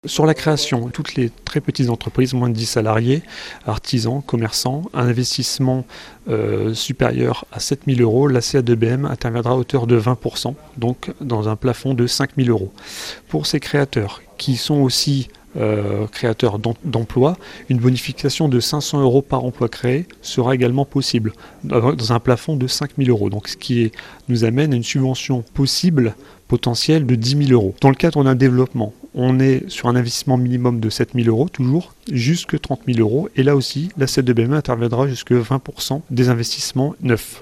Sur la création, toutes les très petites entreprises, moins de 10 salariés, artisans, commerçants, un investissement supérieur à 7 000 euros, la CA2BM interviendra à hauteur de 20%, donc dans un plafond de 5 000 euros. Pour ces créateurs qui sont aussi créateurs d'emplois, une bonification de 500 euros par emploi créé sera également possible, dans un plafond de 5 000 euros, donc ce qui nous amène à une subvention possible potentielle de 10 000 euros. Dans le cadre d'un développement, on est sur un investissement minimum de 7 000 euros, toujours, jusque 30 000 euros, et là aussi, la CA2BM interviendra jusque 20% des investissements neufs.